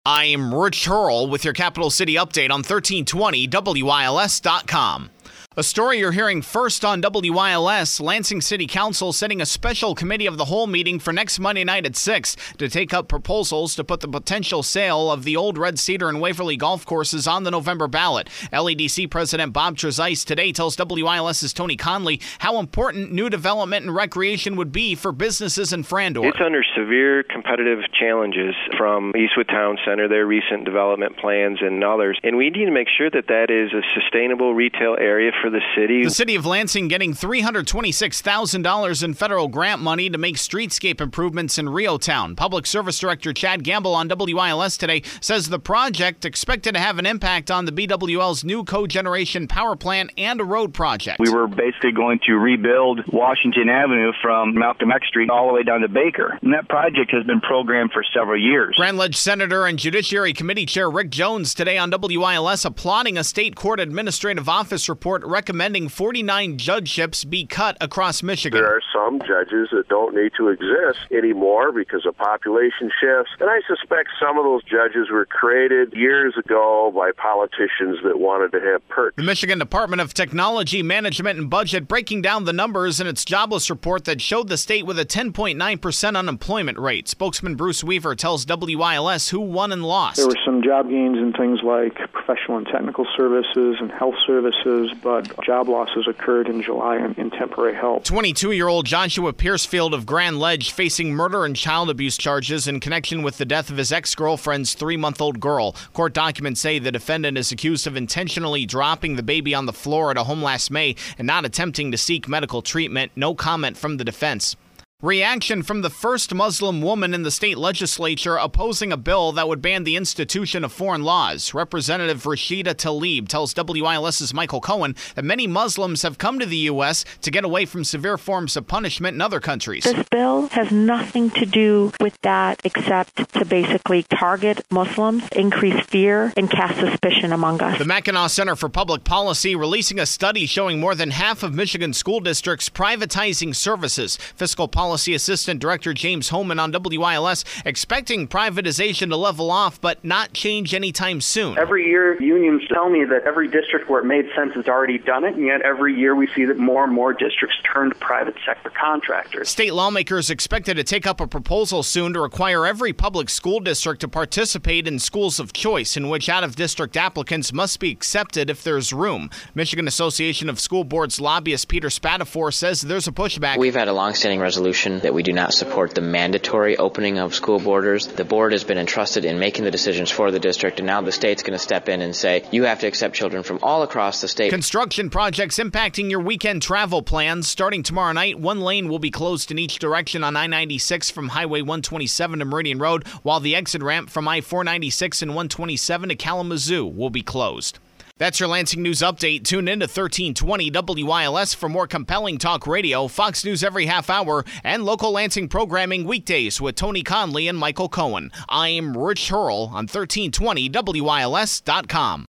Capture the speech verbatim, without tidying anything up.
I am Rich Hurl with your Capital City update on thirteen twenty W I L S dot com. A story you're hearing first on W I L S, Lansing City Council setting a special committee of the whole meeting for next Monday night at six to take up proposals to put the potential sale of the old Red Cedar and Waverly golf courses on the November ballot. L E D C President Bob Trezise today tells WILS's Tony Conley how important new development and recreation would be for businesses in Frandor. It's under severe competitive challenges from Eastwood Town Center, their recent development plans and others, and we need to make sure that that is a sustainable retail area for the city. The city of Lansing getting three hundred twenty-six thousand dollars in federal grant money to make streetscape improvements in Rio Town. Public Service Director Chad Gamble on W I L S today says the project expected to have an impact on the B W L's new cogeneration power plant and a road project. We were basically going to rebuild Washington Avenue from Malcolm X Street all the way down to Baker, and that project has been programmed for several years. Grand Ledge Senator and Judiciary Committee Chair Rick Jones today on W I L S applauding a state court administrative office report recommending forty-nine judgeships be cut across Michigan. There are some judges that don't need to exist anymore because of population shifts, and I suspect some of those judges were created years ago by politicians that wanted to have perks. The Michigan Department of Technology, Management and Budget breaking down the numbers in its jobless report that showed the state with a ten point nine percent unemployment rate. Spokesman Bruce Weaver tells W I L S who won and lost. There were some job gains in things like professional and technical services and health services, but job losses occurred in July in, in temporary help. twenty-two-year-old Joshua Piercefield of Grand Ledge facing murder and child abuse charges in connection with the death of his ex-girlfriend's three-month-old girl. Court documents say the defendant is accused of intentionally dropping the baby on the floor at a home last May and not attempting to seek medical treatment. No comment from the defense. Reaction from the first Muslim woman in the state legislature opposing a bill that would ban the institution of foreign laws. Representative Rashida Tlaib tells WILS's Michael Cohen that many Muslims have come to the U S to get away from severe forms of punishment in other countries. This bill has nothing to do with that except to basically target Muslims, increase fear, and cast suspicion among us. The Mackinac Center for Public Policy releasing a study showing more than half of Michigan school districts privatizing services. Fiscal policy Policy Assistant Director James Homan on W I L S expecting privatization to level off but not change anytime soon. Every year, unions tell me that every district where it made sense has already done it, and yet every year we see that more and more districts turn to private sector contractors. State lawmakers expected to take up a proposal soon to require every public school district to participate in schools of choice, in which out-of-district applicants must be accepted if there's room. Michigan Association of School Boards lobbyist Peter Spatafor says there's a pushback. We've had a long-standing resolution that we do not support the mandatory opening of school borders. The board has been entrusted in making the decisions for the district, and now the state's going to step in and say, you have to accept children from all across the state. Construction projects impacting your weekend travel plans. Starting tomorrow night, one lane will be closed in each direction on I ninety-six from Highway one twenty-seven to Meridian Road, while the exit ramp from I four ninety-six and one twenty-seven to Kalamazoo will be closed. That's your Lansing News Update. Tune in to thirteen twenty W I L S for more compelling talk radio, Fox News every half hour, and local Lansing programming weekdays with Tony Conley and Michael Cohen. I'm Rich Hurl on thirteen twenty W I L S dot com.